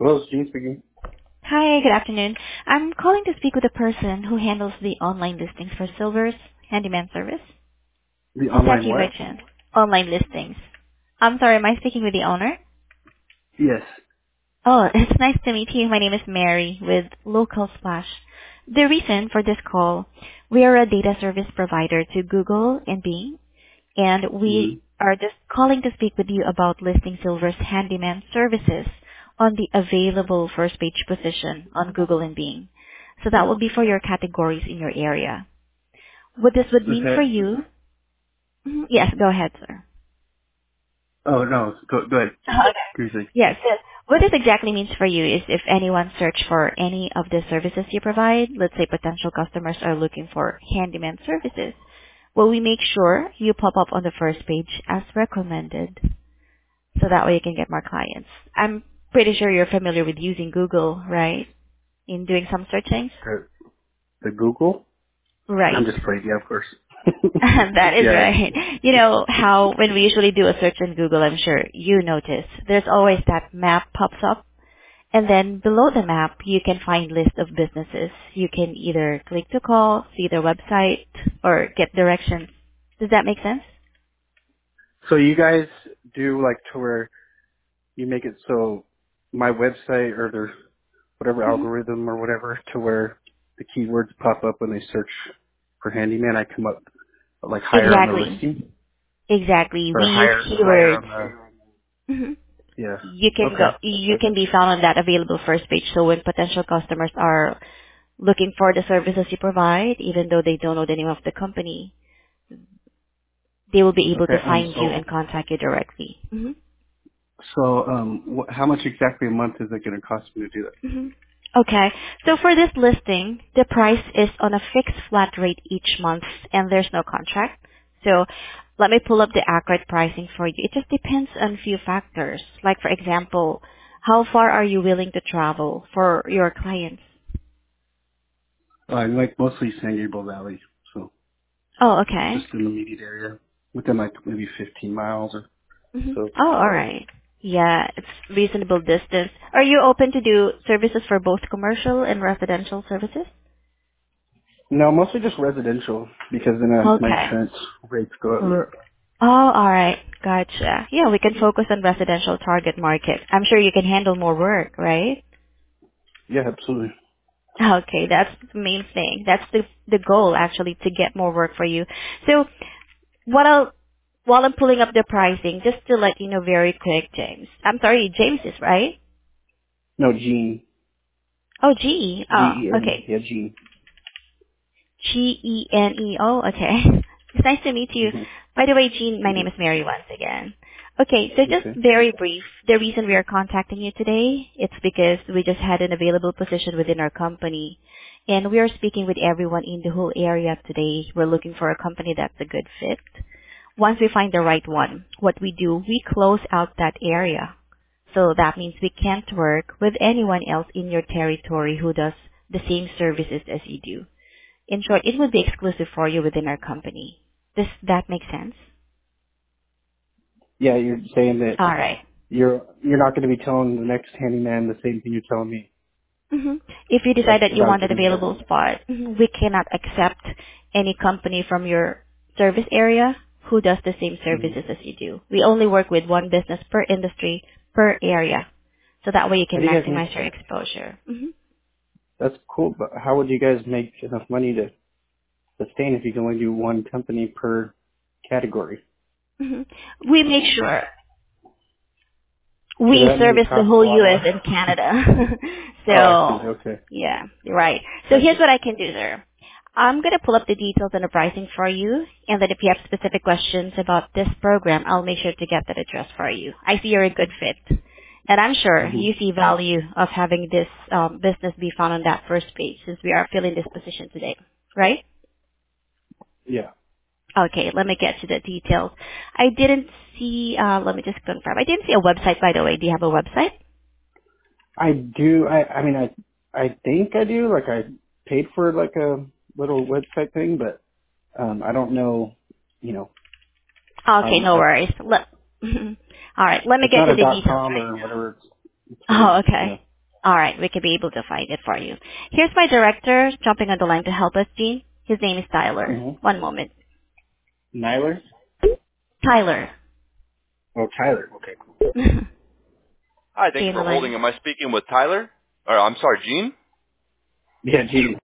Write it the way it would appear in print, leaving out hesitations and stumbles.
Hello, it's Gene speaking. Hi, good afternoon. I'm calling to speak with the person who handles the online listings for Silver's handyman service. The Is that online you by what? chance? Online listings. I'm sorry, am I speaking with the owner? Yes. Oh, it's nice to meet you. My name is Mary with Local Splash. The reason for this call, we are a data service provider to Google and Bing, and Mm-hmm. we are just calling to speak with you about listing Silver's handyman services on the available first page position on Google and Bing. So that will be for your categories in your area. What this would mean for Okay. you? Yes, go ahead, sir. Oh, no. Go ahead. Okay. Seriously. Yes. What this exactly means for you is if anyone search for any of the services you provide, let's say potential customers are looking for handyman services, well, we make sure you pop up on the first page as recommended. So that way you can get more clients. I'm pretty sure you're familiar with using Google, right? In doing some searching? The Google? I'm Right. just playing. Yeah, of course. That is Yeah. right. You know how when we usually do a search in Google, I'm sure you notice, there's always that map pops up. And then below the map, you can find list of businesses. You can either click to call, see their website, or get directions. Does that make sense? So you guys do like to where you make it so my website or their whatever hmm algorithm or whatever to where the keywords pop up when they search for handyman, I come up like higher on the Exactly. listing Exactly. We or use higher on keywords. the Mhm. yeah. You can go, Okay. you can be found on that available first page. So when potential customers are looking for the services you provide, even though they don't know the name of the company, they will be able Okay. to find you So and contact you directly. how much exactly a month is it going to cost me to do that? hmm Okay. So for this listing, the price is on a fixed flat rate each month and there's no contract. So let me pull up the accurate pricing for you. It just depends on a few factors. Like for example, how far are you willing to travel for your clients? I like mostly San Gabriel Valley, so Oh, okay. just in the immediate area, within like maybe 15 miles or so. Oh, all right. Yeah, it's reasonable distance. Are you open to do services for both commercial and residential services? No, mostly just residential because then my Okay. insurance rates go up. Oh, all right. Gotcha. Yeah, we can focus on residential target market. I'm sure you can handle more work, right? Yeah, absolutely. Okay, that's the main thing. That's the goal actually to get more work for you. So what I'll while I'm pulling up the pricing, just to let you know very quick, James. I'm sorry, James is right? No, Gene. Oh, G. Oh, Gene. okay. Yeah, Gene. Geneo. Okay. It's nice to meet you. hmm By the way, Jean, my name Yeah. is Mary once again. Okay, so just Okay. very brief. The reason we are contacting you today, it's because we just had an available position within our company. And we are speaking with everyone in the whole area today. We're looking for a company that's a good fit. Once we find the right one, what we do, we close out that area. So that means we can't work with anyone else in your territory who does the same services as you do. In short, it would be exclusive for you within our company. Does that make sense? Yeah, you're saying that All right. you're not going to be telling the next handyman the same thing you're telling me, Mm-hmm. If you like decide that you without want an giving me. available spot, we cannot accept any company from your service area who does the same hmm services as you do. We only work with one business per industry, per area. So that way you How can do you guys make? maximize your exposure. That's cool, but how would you guys make enough money to sustain if you can only do one company per category? hmm We make sure So we that means service it the costs a whole lot U.S. more. and Canada. Oh, I see. So, Okay. yeah, you're right. So here's Gotcha. what I can do there. I'm going to pull up the details and the pricing for you, and then if you have specific questions about this program, I'll make sure to get that addressed for you. I see you're a good fit. And I'm sure hmm you see value of having this business be found on that first page since we are filling this position today, right? Yeah. Okay, let me get to the details. I didn't see, let me just confirm. I didn't see a website, by the way. Do you have a website? I do. I mean, I think I do. Like, I paid for like a little website thing, but I don't know. You know Okay, how no that's. worries. All right, let me It's get not to a the dot details com right or now. whatever. It's pretty. Oh, You okay. know. All right, we can be able to find it for you. Here's my director jumping on the line to help us, Gene. His name is Tyler. Mm-hmm. One moment. Nyler? Tyler. Oh, Tyler. Okay, cool. Hi, thank Stay you in the for line. holding. Am I speaking with Tyler? Or I'm sorry, Gene? Yeah, Gene.